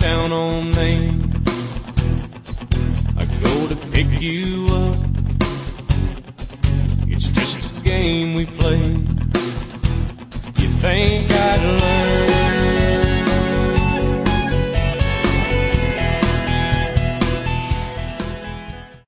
down on Main. I go to pick you up. It's just a game we play. You think I'd